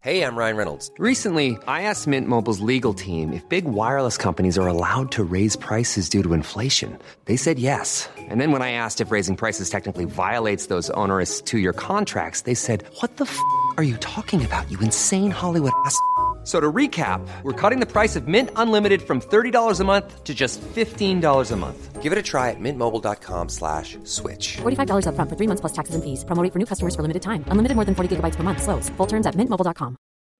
Hey, I'm Ryan Reynolds. Recently, I asked Mint Mobile's legal team if big wireless companies are allowed to raise prices due to inflation. They said yes. And then when I asked if raising prices technically violates those onerous 2-year contracts, they said, "What the f*** are you talking about, you insane Hollywood ass?" So to recap, we're cutting the price of Mint Unlimited from $30 a month to just $15 a month. Give it a try at mintmobile.com/switch. $45 up front for 3 months plus taxes and fees. Promo rate for new customers for limited time. Unlimited more than 40 gigabytes per month. Slows full terms at mintmobile.com.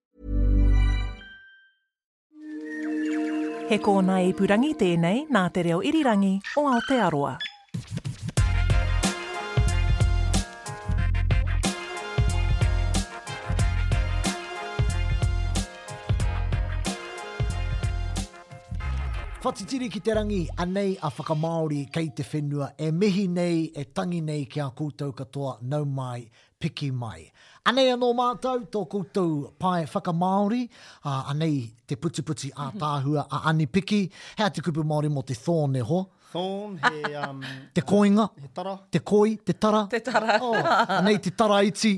He kōna ipurangi tēnei nā te reo irirangi o Aotearoa. Whatitiri ki te rangi anei a whakamaori kei te whenua e mihi nei e tangi nei ki a koutou katoa nau mai, piki mai. Anei anō mātou, tō koutou pai whakamaori, anei te puti a tāhua a ani piki, hea te kupu Māori mo te thorn e ho. Thorn, he... te koinga. He tara. Te koi, te tara. Te tara. Oh, anei te tara iti.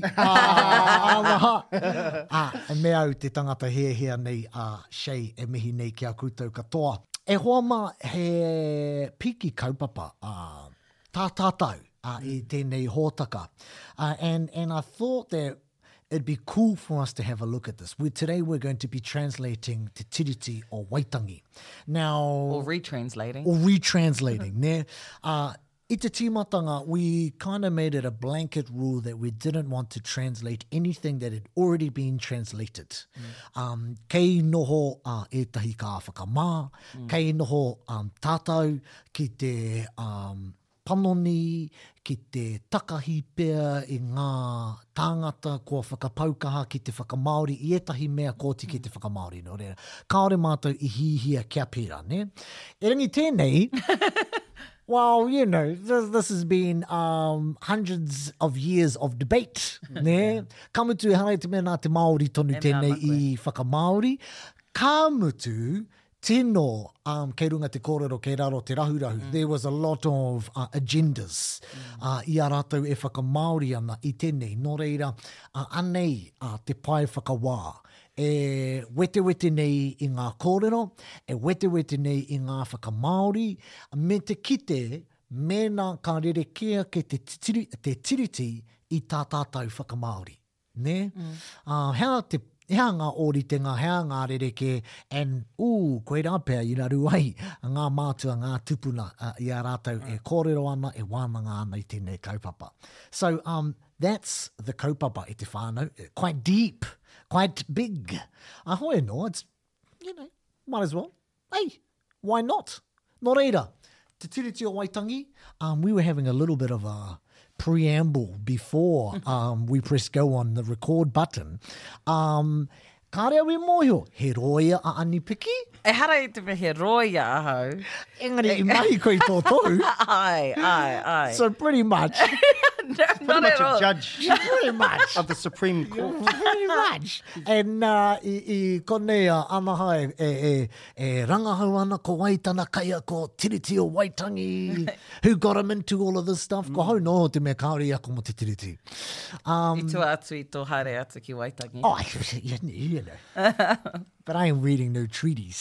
E me au te tangata hea nei a Shay e mihi nei ki a koutou katoa. E hoa ma he piki kaupapa tātātau I tēnei hōtaka. And I thought that it'd be cool for us to have a look at this. Today we're going to be translating Te Tiriti o Waitangi. Now... Or retranslating. Ne? I te tīmatanga, we kind of made it a blanket rule that we didn't want to translate anything that had already been translated. Kei noho etahi ka whakamā, kei noho tātou ki te panoni, ki te takahi pea i ngā tāngata kua whakapaukaha ki te whakamaori, I etahi mea kōti ki te whakamaori. No reira. Kaore mātou I hihia kia pera, ne? E rangi tēnei... Well, you know, this has been hundreds of years of debate. Ne? Kamutu harai te mea nā te Māori tonu tēnei I whakamaori. Ka mutu tino kei runga te kōrero kei raro te rahurahu. There was a lot of agendas I a rātou e whakamaori ana I tēnei. Nō reira, anei te pai whakawā. E wete nei I ngā kōrero, e wete nei I ngā whakamaori, me te kite, mena ka rerekea ke te tiriti I tā tātou whakamaori. Ne? Hea ngā ōritenga, hea ngā rereke, and koe rāpea I raru ai, ngā mātua, ngā tupuna I a rātou e kōrero ana, e wānanga ana I tēnei kaupapa. So that's the kaupapa I te whānau, quite deep. Quite big. Ahoe no, it's, you know, might as well. Hey, why not? Nō reira, Te Tiriti o Waitangi, we were having a little bit of a preamble before we press go on the record button. Ka rea we mōhio, he roia a ani piki? E hara I te me he roia ahau. Engari I mahi koe tō tohu. Ai. So pretty much. Not Pretty much at all. a judge Pretty much. of the Supreme Court. Very much. And I konea anahai e rangahau ana ko waitana kaia ko tiriti o Waitangi. Who got him into all of this stuff? Ko hau no te mea kaori ako mo te tiriti. I tua atu I tō hare atu ki Waitangi. Oh, you know. But I am reading no treaties.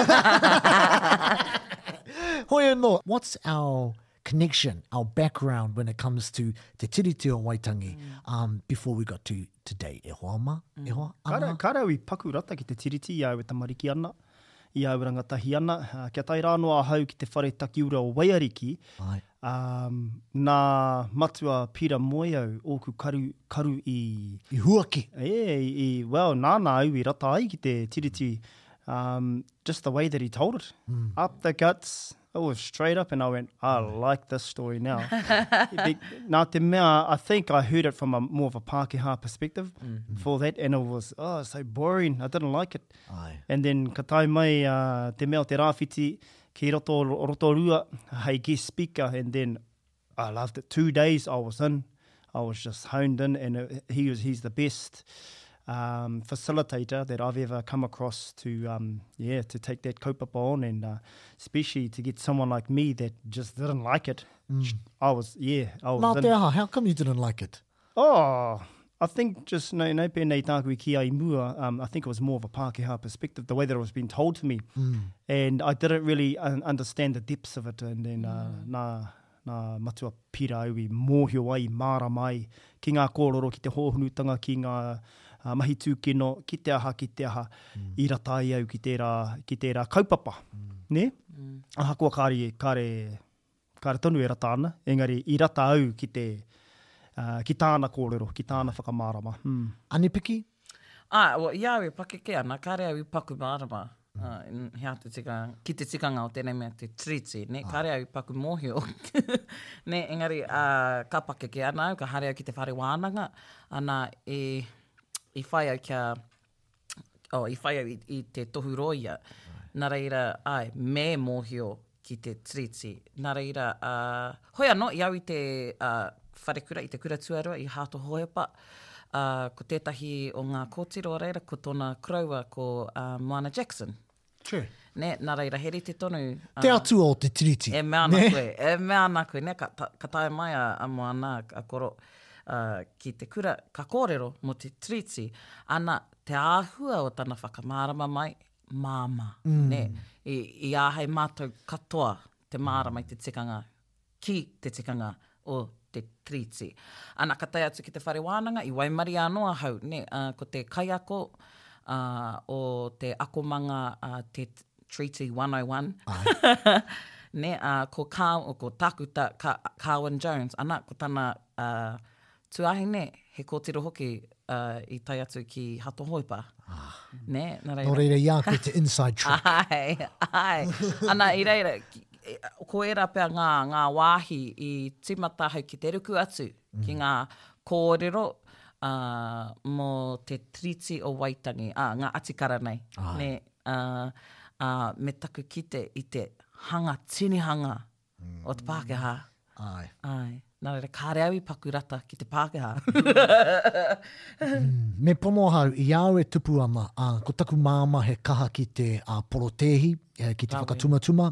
Hoi no, what's our connection, our background when it comes to Te Tiriti o Waitangi before we got to today? E hoa ma? E hoa? Kāra I paku rata ki te tiriti I au e tamariki ana, I au rangatahi ana. Kia tai rānoa hau ki te whare takiura o Waiariki. Ai. Nā matua pira moeau oku karu I Huaki. Well, nāna au I rata ai ki te tiriti. Just the way that he told it. Up the guts. It was straight up and I went, I like this story now. Nā te mea, I think I heard it from more of a Pākehā perspective for that, and it was, so boring. I didn't like it. Ai. And then ka tai mai te mea o te rāwhiti ki Rotorua, hei guest speaker, and then I loved it. 2 days I was in. I was just honed in, and he's the best facilitator that I've ever come across to take that kaupapa on, and especially to get someone like me that just didn't like it. I was Nā in. te aha, how come you didn't like it? Oh, I think just no pēnei tāku ki ai mua, I think it was more of a Pākehā perspective, the way that it was being told to me. And I didn't really understand the depths of it. And then nā matua pira au I mōhio ai, māra mai, ki ngā kōrero, ki te hōhunutanga, ki ngā mahi tūkino, ki te aha, I rata ai au ki tērā kaupapa. Ne? Aha kua kāre tonu e rata ana, engari I rata au ki tāna kōrero, ki tāna whakamārama. Ane Piki? Well, iau e pakeke ana, kāre au I paku mārama. Ki te tikanga o tēnei mea te treaty, ne? Kāre au I paku mōhio. Ne, engari, ka pakeke ana au, ka hare au ki te whare wānanga, ana I whai au I whai au I te tohu roia. Nā reira, me mōhio ki te treaty. Nā reira, hoi anō, I au I te wharekura, I te kura tuarua, I hāto hoepa. Ko tētahi o ngā kōtiro reira, ko tōna kraua ko Moana Jackson. True. Ne, nā reira, here te tonu. Te atu o te treaty. E mea ana koe, ne, ka tae mai a Moana, a koro, ki te kura, ka kōrero mo te treaty, ana te āhua o tana whakamārama mai, māma. Ne, I āhei mātou katoa te mārama I te tikanga, ki te tikanga o te treaty. Ana ka tae atu ki te whare wānanga, I waimari anoa hau, ne, ko te kaiako o te akomanga te Treaty 101. Ne, ko tākuta Carwyn Jones, ana ko tana tuahi ne, he kōtiro hoki I tai atu ki Hato Hoipa. Ne, nā reira. Nō reira ia koe te inside track. Ai. Ana I reira, ko era pia ngā wāhi I timata hau ki te ruku atu, ki ngā kōrero mō te treaty o Waitangi, ngā atikara nei. Ne, me taku kite I te hanga, tinihanga o te Pākehā. Ai. Nā reira, kāre au I paku rata ki te Pākehā. Me pono hau, I au e tupu ana, ko taku māma he kaha ki te porotehi, ki te whakatumatuma.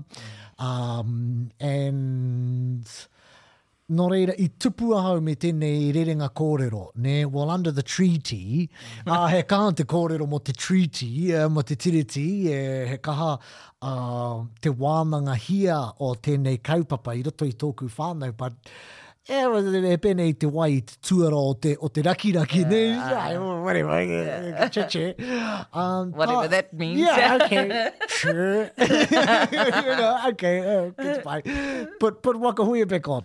And nō reira, I tupu ahau me tēnei rerenga kōrero, ne? Well, under the treaty, he kaha te kōrero mo te treaty, mo te tiriti, he kaha te wānanga hia o tēnei kaupapa I roto I tōku whānau, but e pēnei te wai te tuara o te raki, ne? Whatever, che. Whatever that means. Yeah, okay, sure. You know, okay, it's fine. Put wakahuia back on.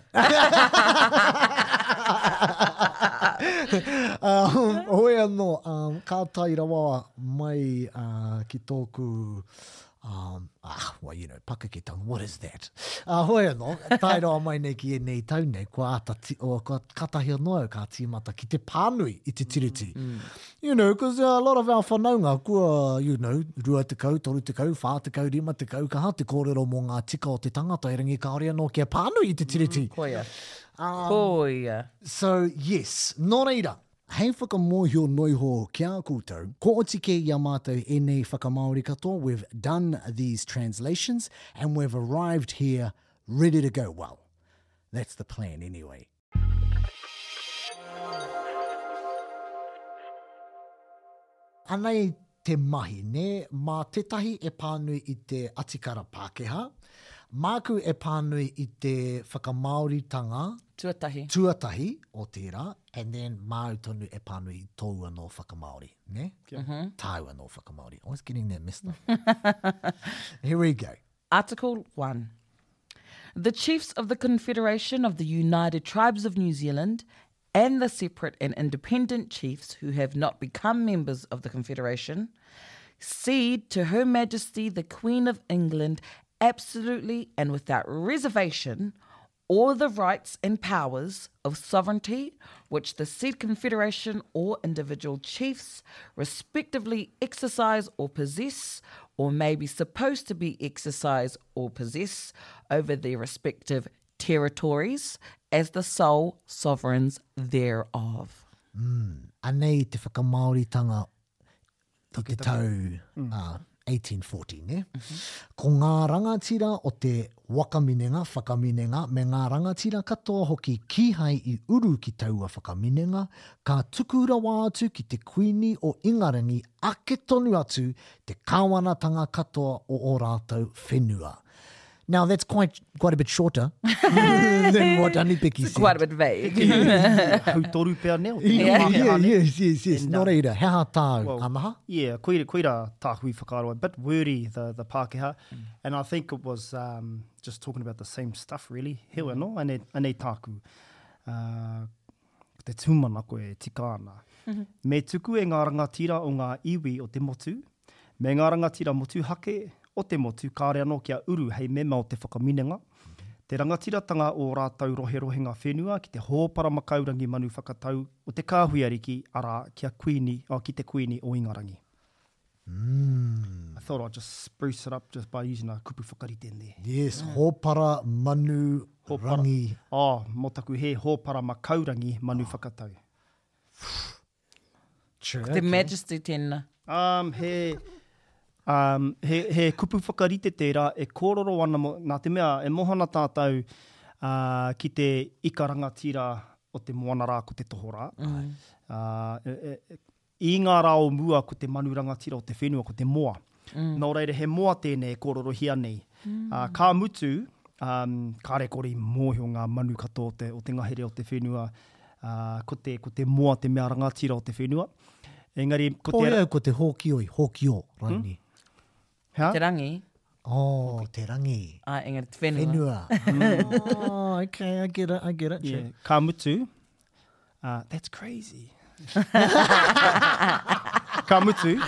Hoi anō, ka tai rawa mai ki tōku... well, you know, pakaketanga, what is that? Hoi anō, tai roa mai nei ki e nei tau nei, kua katahi anō ka tīmata ki te pānui I te tiriti. You know, because a lot of our whanaunga, kua, you know, rua te kau, toru te kau, whā te kau, rima te kau, kaha te kōrero mō ngā tika o te tangata, e rangi kaore anō kia pānui I te tiriti. Koia. Koia. So, yes, nō reira. Hei whakamōhio noiho kia koutou, ko otike I a mātou e nei whakamaori katoa, we've done these translations and we've arrived here ready to go. Well, that's the plan anyway. Anei te mahi, ne? Mā tetahi e pānui I te atikara Pākehā, māku e pānui I te whakamaoritanga, Tuatahi o tērā, and then Māutonu e pānui I tōua no whakamaori, ne? Tāua no whakamaori. Always getting that messed up. Here we go. Article 1. The chiefs of the Confederation of the United Tribes of New Zealand and the separate and independent chiefs who have not become members of the Confederation cede to Her Majesty the Queen of England absolutely and without reservation all the rights and powers of sovereignty which the said confederation or individual chiefs respectively exercise or possess or may be supposed to be exercise or possess over their respective territories as the sole sovereigns thereof. Anei te whakamaoritanga I te tau 1840, ne? Ko ngā rangatira o te wakaminenga, whakaminenga, me ngā rangatira katoa hoki kihai I uru ki taua whakaminenga, ka tukurawa atu ki te kuini o Ingarangi ake tonu atu te kāwanatanga katoa o ō rātou whenua. Now, that's quite a bit shorter than what Anipiki said. Quite a bit vague. Hau toru pēr neo. Yes. Nō reira, hea tāu, amaha? Yeah, koira tāhui whakaroa, a bit wordy, the Pākehā. And I think it was just talking about the same stuff, really. Hewa no, anei tāku. Te tūmana koe tika ana. Me tuku e ngā rangatira o ngā iwi o te motu, me ngā rangatira motu hake, o te motu, kāre anō kia uru hei mema o te whakaminenga. Te rangatiratanga o rātau roherohenga whenua ki te hōpara makaurangi manu whakatau o te kāhuiariki ara ki te kuini o Ingarangi. I thought I'd just spruce it up just by using a kupu whakarite in there. Yes, hōpara manu rangi. Mō taku he hōpara makaurangi manu whakatau. True. Te Majesty tēnā. He kupu whakarite tērā e kōroro ana nā te mea e mohana tātou ki te ika rangatira o te moana rā ko te tohora. I ngā rao mua ko te manu rangatira o te whenua ko te moa. Nō reire he moa tēnei e kōroro hia nei. Kā mutu, kāre kori mōhio ngā manu katoa o te ngahere o te whenua ko te moa te mea rangatira o te whenua. Engari, ko te hōkio, rangi. Te rangi. Te rangi. Engari te whenua. Okay, I get it. Yeah. Ka mutu, that's crazy. Ka mutu,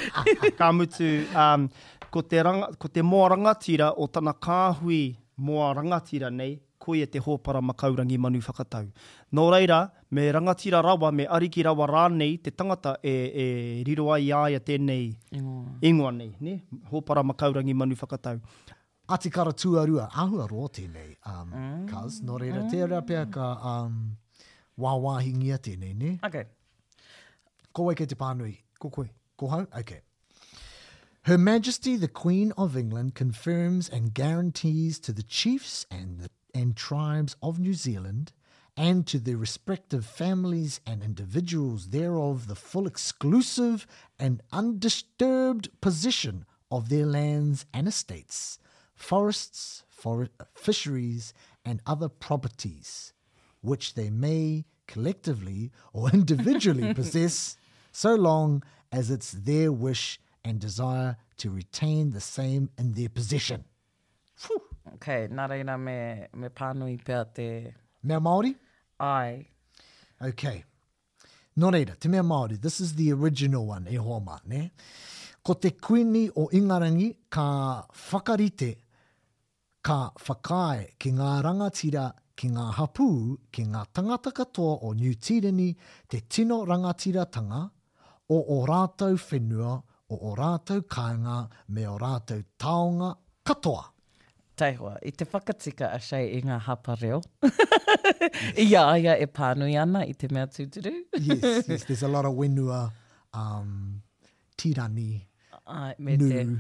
ko te moa rangatira o tana kāhui moa rangatira nei, koe e te hōpara makaurangi manu whakatau. Nō reira, me rangatira rawa, me ariki rawa rānei, te tangata e riro ai aia tēnei ingoa nei, ne? Hōpara makaurangi manu whakatau. Atikara tuarua, ahua roa tēnei, cuz, nō reira, tērā pēr ka wāwāhingia tēnei, ne? Okay. Ko wai ke te pānui. Ko koe. Ko hau? Okay. Her Majesty the Queen of England confirms and guarantees to the chiefs and tribes of New Zealand and to their respective families and individuals thereof the full exclusive and undisturbed possession of their lands and estates, forests, fisheries, and other properties, which they may collectively or individually possess, so long as it's their wish and desire to retain the same in their possession. Whew. Okay, nā reira me pānui pēr te... Mea Māori? Ai. Okay. Nō reira, te mea Māori, this is the original one, e hoa mā, ne? Ko te kuini o Ingarangi ka whakarite, ka whakae ki ngā rangatira, ki ngā hapū, ki ngā tangata katoa o New Tireni, te tino rangatiratanga o rātou whenua, o rātou kāinga, me o rātou taonga katoa. Taihoa, I te whakatika a shei I ngā hapa reo. Ia aia e pānui ana I te mea tūturu. Yes, there's a lot of wenua, tirani, nu.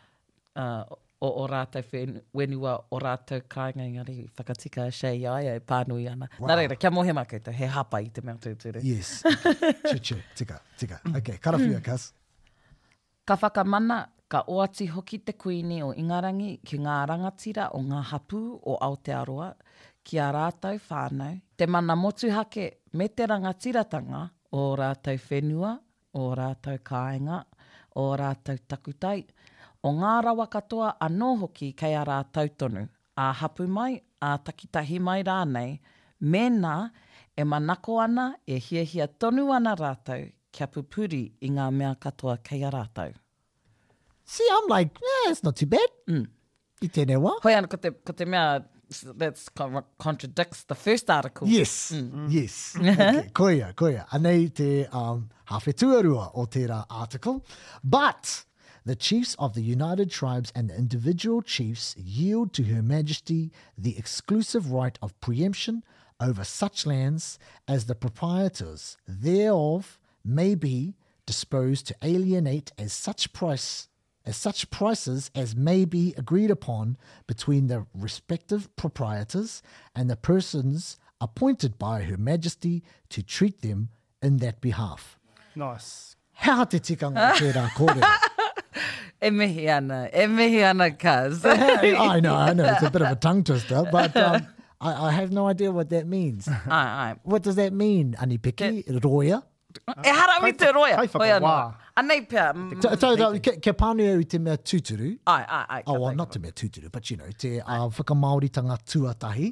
O rātou wenua, o rātou kāinga ingari whakatika a shei aia e pānui ana. Wow. Nā reira, kia mohe maketa, he hapa I te mea tūturu. Yes, tika. Okay, karawhia, kas. Ka whakamana, ka oati hoki te kuini o Ingarangi ki ngā rangatira o ngā hapū o Aotearoa ki a rātou whānau. Te mana motu hake me te rangatiratanga o rātou whenua, o rātou kāinga, o rātou takutai, o ngā rawa katoa anō hoki kei a rātou tonu. A hapu mai, a takitahi mai rānei, mēnā e manako ana e hiahia tonu ana rātou kia pupuri I ngā mea katoa kei a rātou. See, I'm like, it's not too bad. I tēnei wā. Hoi ana, ko te mea, that contradicts the first article. Yes, yes. Okay, koia. Anei te hawhetuarua o tērā article. But the chiefs of the United Tribes and the individual chiefs yield to Her Majesty the exclusive right of preemption over such lands as the proprietors thereof may be disposed to alienate at such price at such prices as may be agreed upon between the respective proprietors and the persons appointed by Her Majesty to treat them in that behalf. Nice. Hea te tikanga o tērā kōrero. E mihi ana, cuz. I know, it's a bit of a tongue twister, but I have no idea what that means. Ai. What does that mean, Anipiki? Roia? E harami te roia. Kai whakawā. Anei pia. Ke pānua i te mea tūturu. Ai. Oh, well, not te mea tūturu, but te whakamaoritanga tuatahi.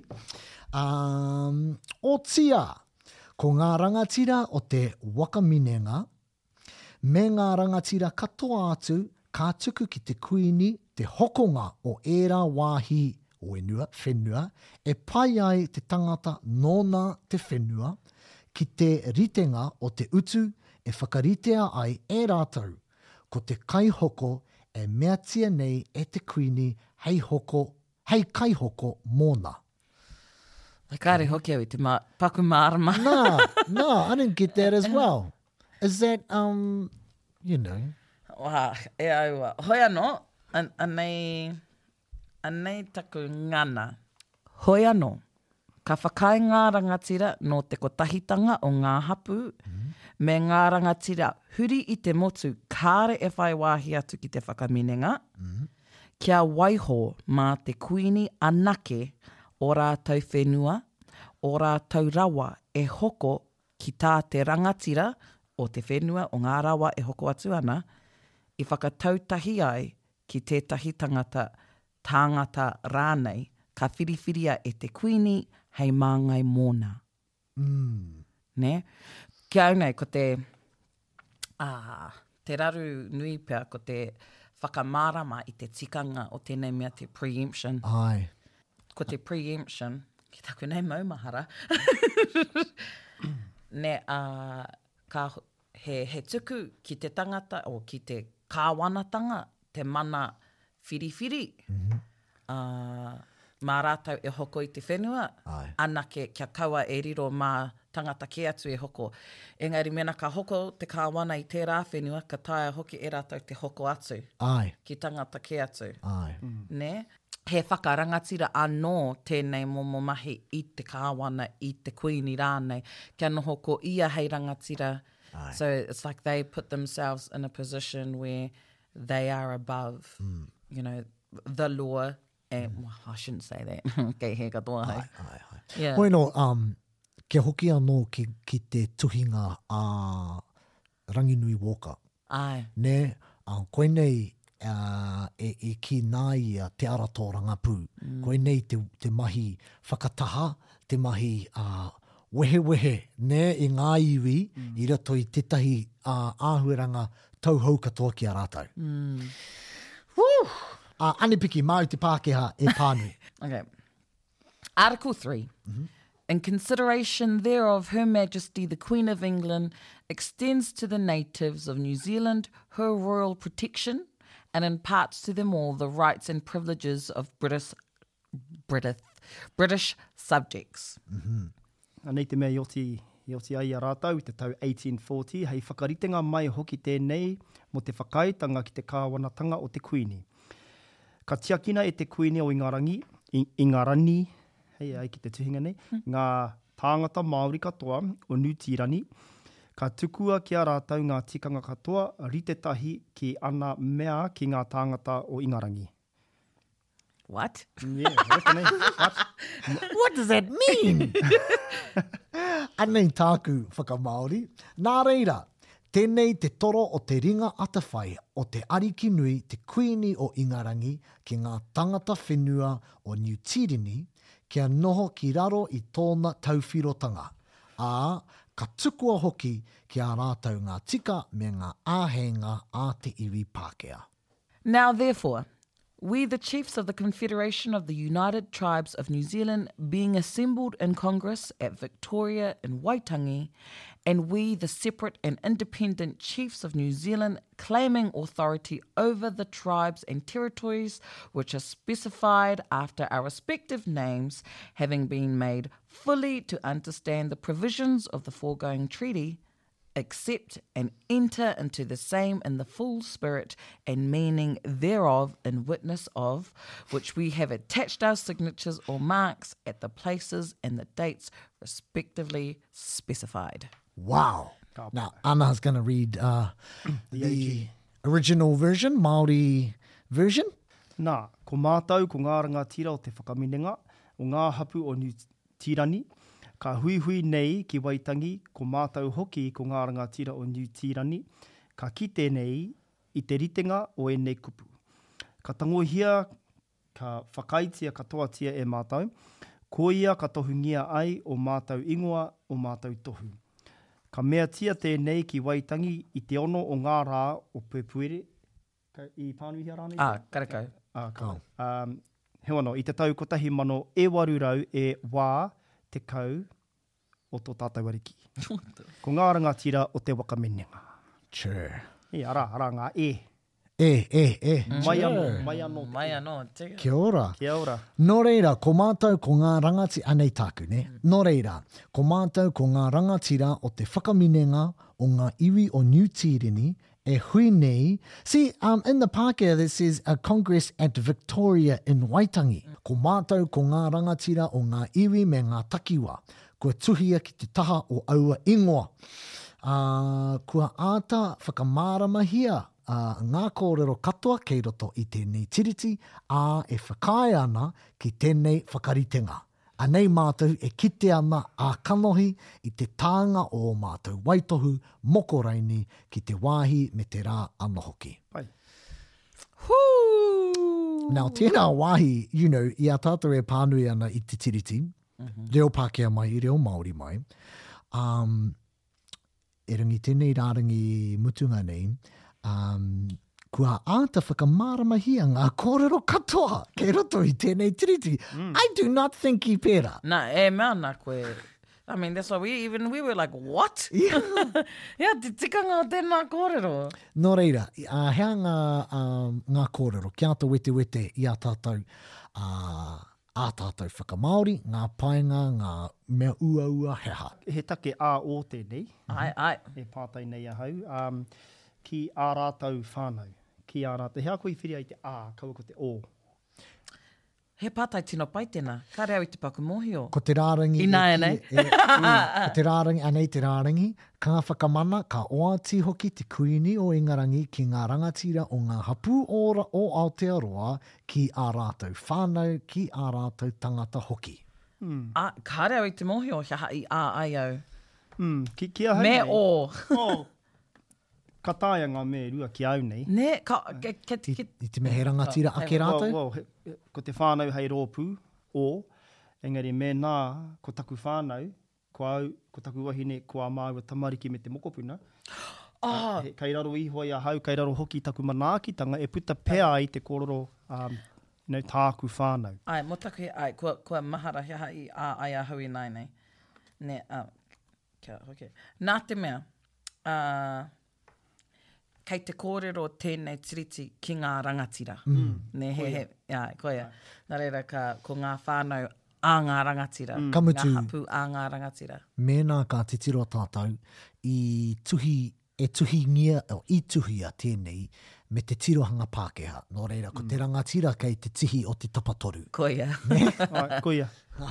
O tia, ko ngā rangatira o te wakaminenga, me ngā rangatira katoa atu, ka tuku ki te kuini, te hokonga o ērā wāhi whenua, e pai ai te tangata nōna te whenua, ki te ritenga o te utu, e whakaritea ai e rātau, ko te kaihoko e mea tia nei e te kuini hei kaihoko mōna. Kāre hoki au i te paku mārama. No, I didn't get that as well. Is that, you know... Wā, e aua. Hoi anō, anei taku ngana. Hoi anō, ka whakai ngā rangatira no te kotahitanga o ngā hapu, me ngā rangatira huri i te motu kāre e whai wāhi atu ki te whakaminenga, kia waiho mā te kuini anake o rātau whenua, o rātau rawa e hoko ki tā te rangatira o te whenua o ngā rawa e hoko atu ana, i whakatautahi ai ki tētahi tāngata rānei, ka whiriwhiria e te kuini hei māngai mōna. Ne? Kia au nei, ko te raru nui pia, ko te whakamārama i te tikanga o tēnei mea te preemption. Ai. Ko te preemption, ki taku nei maumahara. Ne, he tuku ki te tangata, o ki te kāwanatanga, te mana whiriwhiri, mā rātau e hoko i te whenua, anake kia kaua e riro mā tangata ke atu e hoko. Engari mena ka hoko te kāwana i tērā whenua, ka taia hoki e rātau te hoko atu. Ai. Ki tangata ke atu. Ai. Ne? He whakarangatira anō tēnei momo mahi i te kāwana, i te kuini rānei. Kia noho ko ia hei rangatira. Aye. So it's like they put themselves in a position where they are above, you know, the law. And, well, I shouldn't say that. Kei he katoa hei. Ai. Yeah. Bueno, kia hoki anō ki te tuhinga a Ranginui Walker. Ai. Ne, koe nei e ki nāia te arato rangapū. Koe nei te mahi whakataha, te mahi wehe, ne, i ngā iwi, i rato i tetahi āhuaranga tauhau katoa ki a rātau. Woo! Anipiki, mau te Pākehā e pānui. Okay. Article 3. In consideration thereof, Her Majesty the Queen of England extends to the natives of New Zealand her royal protection and imparts to them all the rights and privileges of British subjects. Anei te mea ioti ai a rātau i te tau 1840, hei whakaritenga mai hoki tēnei mo te whakaitanga ki te kāwanatanga o te kuini. Ka tiakina e te kuini o Ingarani, hei ai ki te tuhinga nei, ngā tāngata Māori katoa o Nutirani, ka tukua ki a rātau ngā tikanga katoa, ritetahi ki ana mea ki ngā tāngata o Ingarangi. What? Yeah, what? What does that mean? Anei tāku whakamaori. Nā reira, tēnei te toro o te ringa atawhai o te ariki nui te kuini o Ingarangi ki ngā tangata whenua o Nutirani kia noho ki raro i tōna tauwhirotanga. Ka tukua hoki ki a rātau ngā tika me ngā āhenga a te iwi Pākehā. Now, therefore, we, the chiefs of the Confederation of the United Tribes of New Zealand, being assembled in Congress at Victoria in Waitangi, and we, the separate and independent chiefs of New Zealand, claiming authority over the tribes and territories which are specified after our respective names, having been made fully to understand the provisions of the foregoing treaty, accept and enter into the same in the full spirit and meaning thereof in witness of, which we have attached our signatures or marks at the places and the dates respectively specified. Wow. Now, Anna's going to read the original version, Māori version. Nā, ko mātou ko ngā rangatira o te whakaminenga o ngā hapu o New Tirani. Ka hui nei ki Waitangi ko mātou hoki ko ngā rangatira o New Tirani. Ka kite nei I te ritenga o e nei kupu. Ka tangohia, ka whakaitia katoatia e mātou. Ko ia ka tohungia ai o mātou ingoa o mātou tohu. Ka mea tia tēnei ki Waitangi I te ono o ngā rā o Puepuere. I pānuhia rānei? Karekau. He wano, I te tau kotahi mano e warurau e wā te kau o tō tātou ariki. Ko ngā rangatira o te wakaminenga. Sure. Ara ngā e. E. Mai anō. Mai anō. Kia ora. Kia ora. Nō reira, ko mātou ko ngā rangati anei tāku, ne? Nō reira, ko mātou ko ngā rangatira o te whakaminenga o ngā iwi o New Tirani e hui nei. See, in the Pākehā, this says a Congress at Victoria in Waitangi. Ko mātou ko ngā rangatira o ngā iwi me ngā takiwa. Kua tuhia ki te taha o aua ingoa. Kua āta whakamaramahia ngā kōrero katoa kei roto I tēnei tiriti, e whakai ana ki tēnei whakaritenga. Anei mātou e kite ana a kanohi I te tānga o mātou waitohu moko raini ki te wāhi me te rā ana hoki. Pai. Now, tēnā wāhi, I a tātou e pānui ana I te tiriti, reo Pākehā mai, I reo Māori mai, e rangi tēnei rārangi mutunga nei, kua āta whakamaramahia ngā kōrero katoa kei roto I tēnei tiriti. I do not think I pēra. Nā, e mea nā koe. I mean, that's why we were like, what? Yeah. Te tikanga o tēnā kōrero. Nō reira, hea ngā kōrero, kia ato wete I a tātou, a tātou whakamaori, ngā painga, ngā mea ua heha. He take a o tēnei. Ai. E pātai nei ahau. Ki ā rātau whānau. Ki ā rātau. Hea koe I whiria I te a, kaua ko te o. He pātai tino pai tēnā. Ka reo I te paku mōhio. Ko te rārangi... ko te rārangi, anei te rārangi, ka whakamana, ka oati hoki te kuini o Ingarangi ki ngā rangatira o ngā hapu o Aotearoa ki ā rātau whānau, ki ā rātau tangata hoki. Ka reo I te mōhio, hea hai a ai au. Kia hau Me nei. o. Ka tāia ngā me rua ki au nei. Ne, I te mehe rangatira ake rātau? Ko te whānau hei rōpū, engari me nā, ko taku whānau, ko au, ko taku wahine, ko a māua tamariki me te mokopuna. Kei raro iho I a hau, kei raro hoki taku manaakitanga, e puta pea I te kōrero tāku whānau. Ai, mo taku he ai, kua mahara hea hai a ai a hui nai nei. Ne, kia, okay. Nā te mea, kei te kōrero tēnei tiriti ki ngā rangatira. Ne, koia. Nā reira ko ngā whānau a ngā rangatira. Kamutu. Ngā hapu a ngā rangatira. Mēnā ka te tiro tātou I tuhingia, o I tuhia tēnei me te tirohanga Pākehā. Nō reira, ko te rangatira kei te tihi o te tapatoru. Koia. Ai, koia.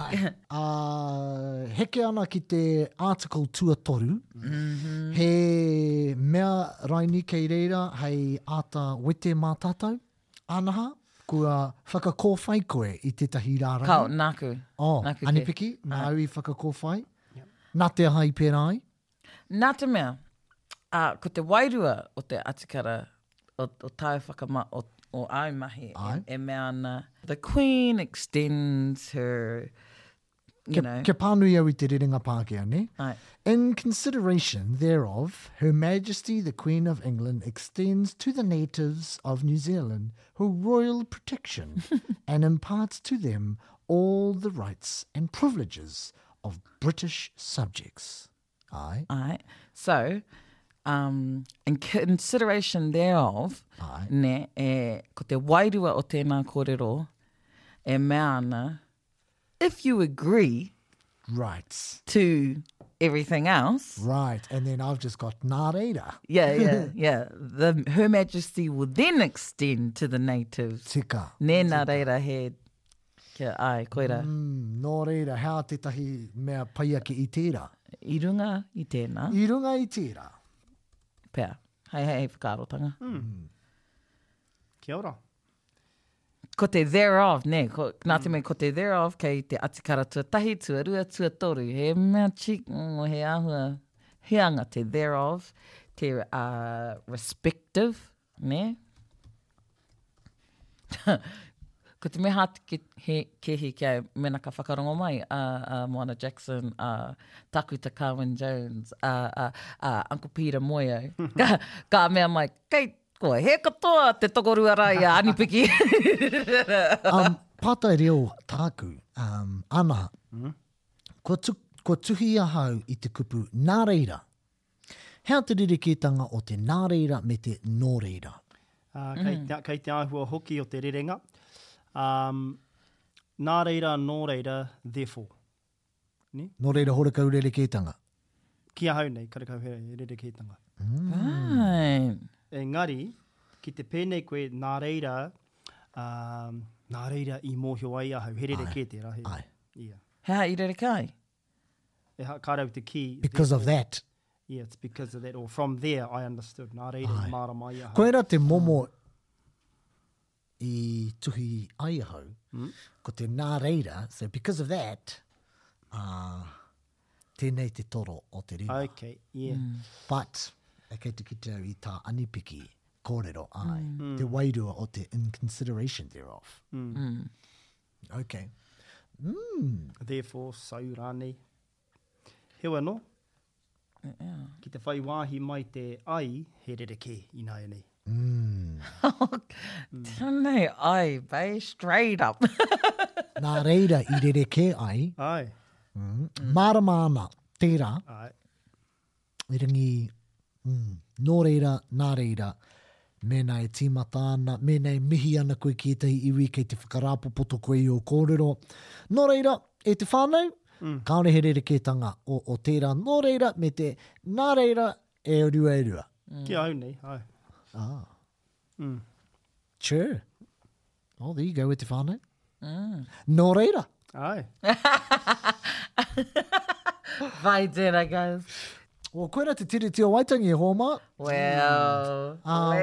Heke ana ki te article tuatoru, he mea raini kei reira hei ata wete mā tātou, anaha, kua whakakōwhai koe I tētahi rārangi. Kau, nāku. Nāku Anipiki, nā au I whakakōwhai. Nā te aha I pērai. Nā te mea, ko te wairua o te atikara o tāu whakama o au mahi, e mea ana. The Queen extends her, you know. Ke pānui au I te rerenga Pākehā, ne? Ai. In consideration thereof, Her Majesty the Queen of England extends to the natives of New Zealand her royal protection and imparts to them all the rights and privileges of British subjects. Ai. So, in consideration thereof, ne, ko te wairua o tēnā kōrero, e mea ana, if you agree Rights. to everything else. Right, and then I've just got nā reira. Yeah. Her Majesty will then extend to the natives. Tika. Nēnā reira he kia ai, koira. Nō reira, how tētahi mea paia ki i tērā? I runga i tēnā. I runga i tērā. Pea, hei whakarotanga. Kia ora. Ko te thereof, ne, nā te mea ko te thereof, kei te atikara tuatahi, tuarua, tuatoru. He mea chik, he ahua, he anga te thereof, te respective, ne? Ko te mea hati kehi kia mena ka whakarongo mai, Moana Jackson, Takuta Carwyn Jones, Uncle Peter Moyo. Ka mea mai, kei koe, he katoa te tokorua rai a Anipiki. Pātai reo tāku, ana, ko tuhi ahau i te kupu nā reira. Hea te rerekētanga o te nā reira me te nō reira? Kei te āhua hoki o te rerenga. Nā reira, nō reira, therefore. Ne? Nō reira horakau rerekētanga. Kia hau nei, karekau he rerekētanga. Right. Engari, ki te pēnei koe nā reira I mōhio ai ahau, he rerekēte rahe. Ai. Yeah. Hea i rere kai? Ka rau te ki. Because of that. Yeah, it's because of that. Or from there, I understood. Nā reira, māra mai ahau. Koe rā te momo I tuhi ai ahau, ko te nā reira, so because of that, tēnei te toro o te rewa. Okay, yeah. But, e kei te kitau I tā anipiki, kōrero ai, te wairua o te in consideration thereof. Okay. Therefore, so rānei. Hewa no? Ki te whai wāhi mai te ai, he rereke I nāia nei. Tēnei ai, bay, straight up. Nā reira I rereke ai, Ai. marama ana, tērā, Ai. I rangi, nō reira, nā reira, mēnā e tīmata ana, mēnā e mihi ana koe ki etahi iwi kei te whakarāpopoto koe I o kōrero. Nō reira, e te whānau, kaore he rerekētanga o tērā nō reira, me te nā reira e rua e rua. Kia au nei, ai. Sure. Oh, there you go with te whānau. Nō reira. Ai. Vai tēnā, guys. O koera te tiri tio waitangi e hōma. Well.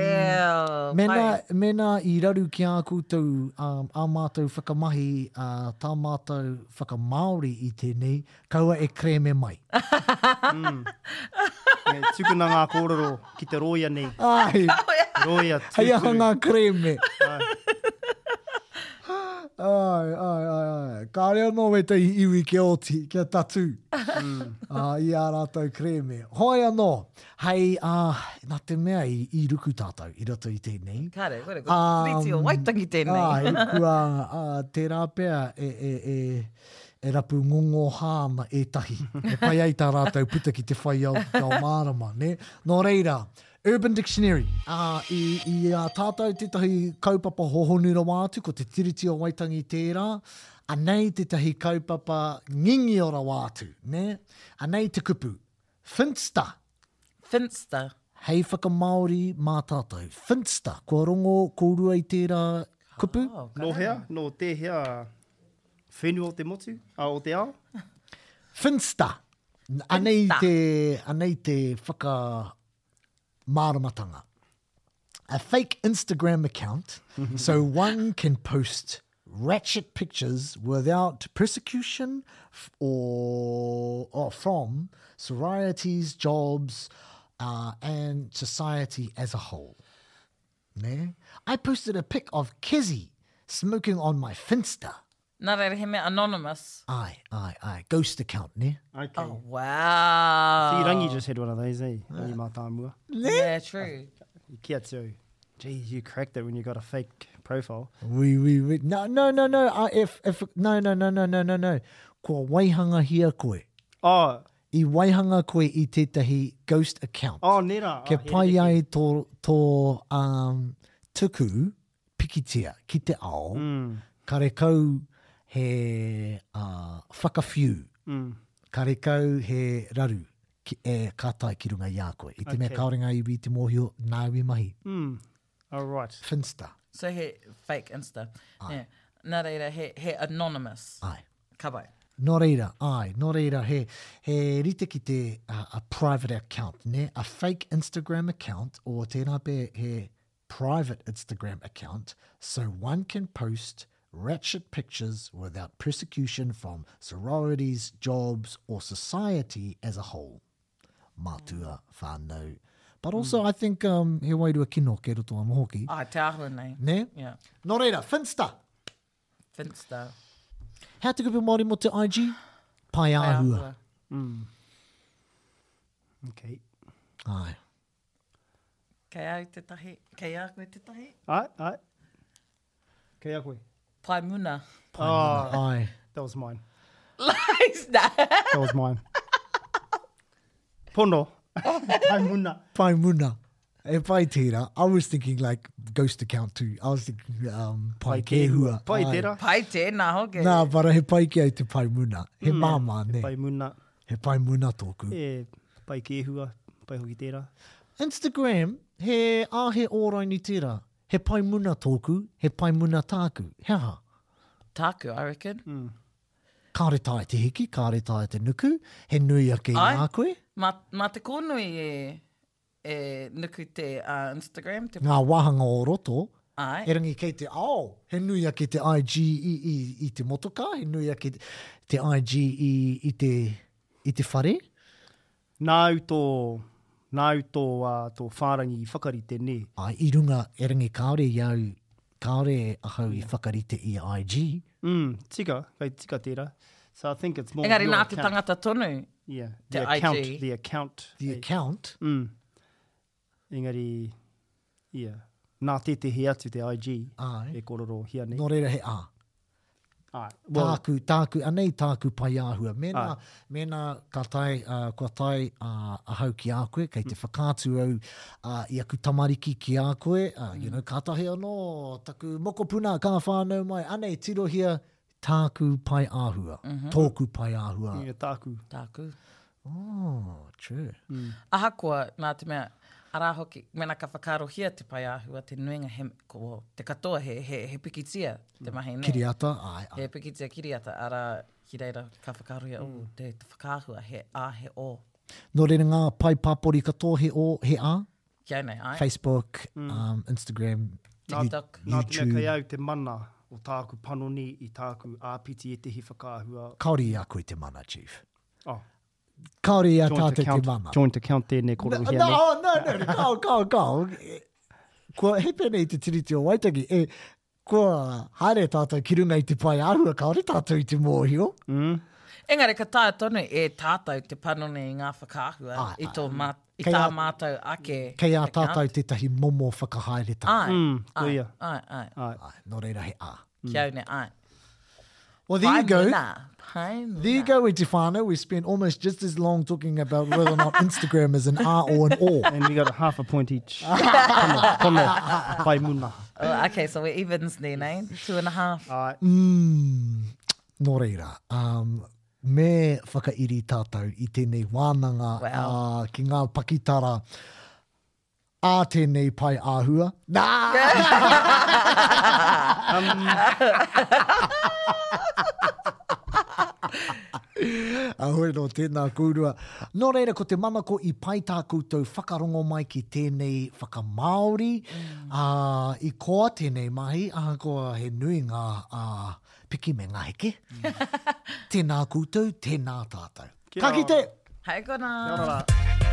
Mena I raru ki a koutou a mātou whakamahi, tā mātou whakamaori I tēnei, kaua e kreme mai. Me tukuna ngā kōrero ki te roia nei. Ai, Roia hei aha tūturu. ngā kreme. Ai. Ka reo no me te iwi ke oti, kia tatu. I a rātou kreme. Hoi anō, hei, nā te mea I ruku tātou, I roto I tēnei. Kare, kore, riti o waitangi tēnei. Kua te rāpea e rapu ngongo hāma e tahi. E pai ai tā rātou puta ki te whai au mārama, ne? Nō reira, Urban Dictionary. I tātou tētahi kaupapa hohonura wātu, ko te tiriti o waitangi tērā, anei tētahi kaupapa ngingi ora wātu, ne? Anei te kupu, Finsta. Finsta. Hei whakamaori mā tātou. Finsta, kua rongo kōrua I tērā kupu. No hea, no te hea whenua o te motu, o te ao. Finsta. Anei te whaka māramatanga. A fake Instagram account so one can post ratchet pictures without persecution or from societies, jobs, and society as a whole. Ne? I posted a pic of Kizzy smoking on my Finsta. Nā reira he mea anonymous. Aye. Ghost account, ne? Okay. Oh, wow. See, Rangi just had one of those, eh? Rangi mā tāmua. Yeah, true. Kia tū. Geez, you cracked it when you got a fake profile. We. No. If no. Kua waihanga hia koe. Oh, I waihanga koe I tētahi ghost account. nera. Ke pai ai tō tuku pikitia ki te ao, ka rekau he whakawhiu. Ka rekau he raru kātai ki runga i a koe. I te mea kaorenga iwi te mōhio, nāui mahi. All right. Finsta. So he fake Insta. Yeah. Nā reira, he anonymous. Ai. Ka bai. Nō reira, ai. Nō reira, he rite ki te a private account, ne? A fake Instagram account, or tēnā pe he private Instagram account, so one can post ratchet pictures without persecution from sororities, jobs, or society as a whole. Mātua, whānau. But also, I think he wairua kino ke roto a mohoki. Ai, te ahua nei. Ne? Yeah. Nō reira, Finsta. Finsta. How te kupu Māori mo te IG? Pai āhua. Okay. Ai. Kei au te tahi. Kei a koe te tahi. Ai. Kei a koe. Pai muna. Ai. That was mine. Lies that. That was mine. Pono. Pai muna. Pai muna. E pai tērā. I was thinking like ghost account too. I was thinking pai kehua. Pai Ai. tērā. Pai tēnā hoke. Nā, para he pai ki au te pai muna. He māmā, ne? Pai muna. He pai muna tōku. E pai kehua. Pai hoki tērā. Instagram, he āhe ōraini tērā. He pai muna tōku, he pai muna tāku. Hea. Tāku, I reckon. Kāre tāi te hiki, kāre tāi te nuku. He nui ake Ai. ngā koe. Mā te kōnui e nuku te Instagram. Te Ngā wahanga o roto. Ai. E rangi kei te, he nui ake te IG i te motoka, he nui ake te IG i te whare. Nāu tō whārangi i whakarite ne. Ai, i runga, e rangi kaore iau, kaore ahau i whakarite i IG. Tika, kai tika tērā. So I think it's more Engari your nā te account. tangata tonu. Yeah, te the account. IG. The account. The account. Engari, yeah. Nā te he atu te IG. Ai. E kororo hia nei. Nō reira he a. Ai. Tāku, anei tāku pai āhua. Mena ka tai, kua tai ahau ki a koe, kei te whakātu au i aku tamariki ki a koe. You know, kātahi anō, taku mokopuna, kā whānau mai, anei tirohia tāku pai āhua. Tōku pai āhua. Yeah, tāku. Tāku. Oh, true. Ahakoa, nā te mea, ara hoki, mena ka whakarohia te pai āhua, te nuinga te katoa he pikitia, te mahi ne. Kiriata, ai. He pikitia kiriata, ara ki reira ka whakarohia, te whakaahua, he o. Nō reira ngā pai pāpori katoa he a. Kia nei, ai. Facebook, Instagram, TikTok. Nā te mea YouTube. kai au te mana o tāku panoni i tāku āpiti e te hi whakaahua. Kaori i a koe te mana, Chief. Oh, Kaori i a joint tātou te account. mana. Joint account tēnei kororo hia nei. No, kau. Kua hepe nei te tiriti o Waitaki, kua haere tātou ki runga i te pai āhua, kaore tātou i te mōhio. Engari, ka tāia tonu e tātou te panoni i ngā whakaahua, Ai, i Kei tā a- mātou ake. Kei a account. tātou tētahi momo whakahaere tā. Ai, Koia. ai. Ai. Ai, nō reira he a. Kia ne, ai. Well, there you go. Pai muna. There you go, e te whānau. We spent almost just as long talking about whether or not Instagram is an R or an O. And we got a half a point each. Kono, pai muna. Oh, okay, so we're evens there, eh? 2.5. Ai. Nō reira. Me whakairi tātou i tēnei wānanga Wow. ki ngā pakitara a tēnei pai āhua. Nā! Ahoi no tēnā kūrua. Nō reira, ko te mana ko i pai tā koutou whakarongo mai ki tēnei whakamāori. I koa tēnei mahi, ahakoa he nui ngā piki me ngā heke. Tēnā koutou, tēnā tātou. Kia ora. Ka kite! Hei kona. Ora.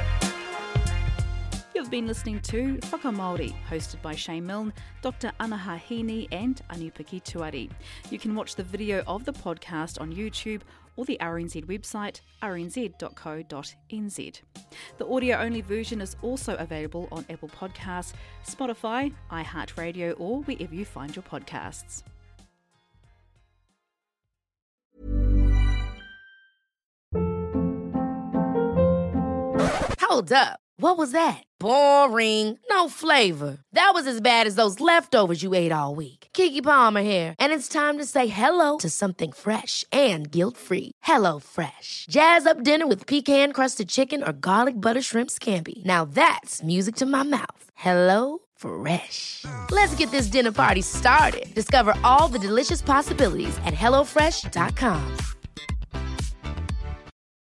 You've been listening to Whakamāori, hosted by Shane Milne, Dr. Anaha Hini and Anupaki Tuari. You can watch the video of the podcast on YouTube or the RNZ website, rnz.co.nz. The audio-only version is also available on Apple Podcasts, Spotify, iHeartRadio, or wherever you find your podcasts. Hold up. What was that? Boring. No flavor. That was as bad as those leftovers you ate all week. Keke Palmer here, and it's time to say hello to something fresh and guilt-free. Hello Fresh. Jazz up dinner with pecan-crusted chicken or garlic butter shrimp scampi. Now that's music to my mouth. Hello Fresh. Let's get this dinner party started. Discover all the delicious possibilities at HelloFresh.com.